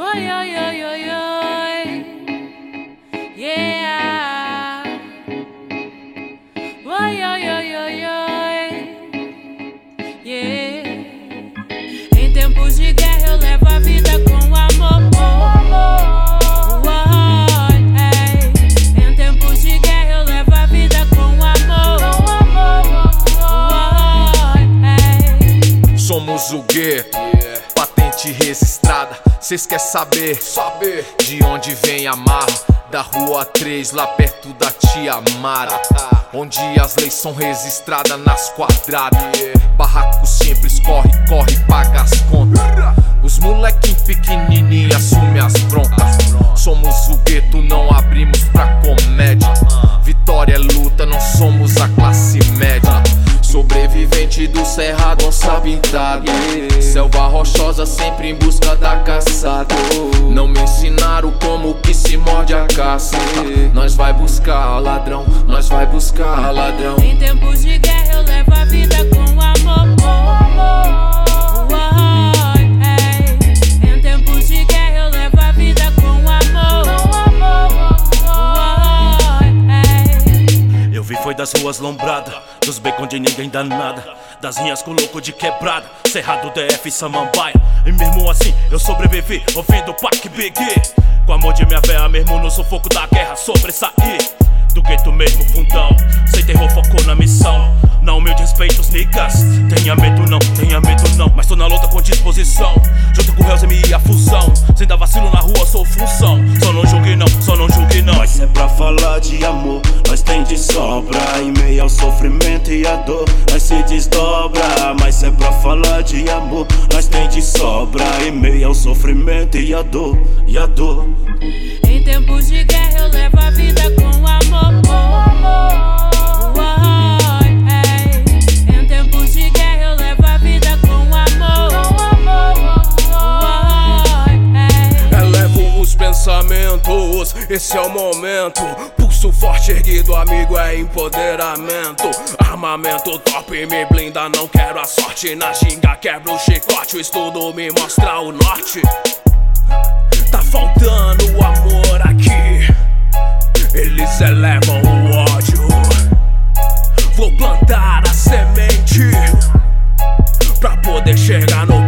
Oi, oi, oi, oi, oi. Yeah. Oi, oi, oi, oi, oi. Yeah. Em tempos de guerra eu levo a vida com amor. Em tempos de guerra eu levo a vida com amor. Somos o gueto, patente registrada. Cês quer saber de onde vem a marra? Da rua 3, lá perto da tia Mara, onde as leis são registradas nas quadradas. Barraco simples, corre, paga as contas. Os molequinhos pequenininhos assumem as broncas. Somos o gueto, não abrimos pra comédia. Vitória é luta, não somos a classe média. Sobrevivente do cerrado, onça pintada. Selva rochosa, sempre em busca da caçada. Não me ensinaram como que se morde a caça. Nós vai buscar ladrão, nós vai buscar ladrão. Em tempos de guerra eu levo a vida com amor. Em tempos de guerra eu levo a vida com amor. Eu vi foi das ruas lombrada, dos becos de ninguém dá nada, das rinhas com louco de quebrada, Cerrado DF e Samambaia. E mesmo assim eu sobrevivi ouvindo Pac Big. Com amor de minha véia mesmo no sufoco da guerra sobressair. Do gueto mesmo fundão, sem terror focou na missão. Na humilde respeito os niggas, tenha medo não, mas tô na luta com disposição. Junto com o Hells e a fusão, sem dar vacilo na rua sou função. Só não julgue não, só não julgue não. Mas é pra falar de amor, nós tem de sobra. Em meio ao sofrimento e a dor, nós se desdobra. Mas é pra falar de amor, nós tem de sobra. Em meio ao sofrimento e a dor, Em tempos de guerra eu levo a vida com amor. Em tempos de guerra eu levo a vida com amor. Elevo os pensamentos, esse é o momento. Pulso forte erguido, amigo, é empoderamento. Armamento top me blinda, não quero a sorte. Na ginga quebra o chicote, o estudo me mostra o norte. Tá faltando amor aqui, eles elevam o ódio. Vou plantar a semente pra poder chegar no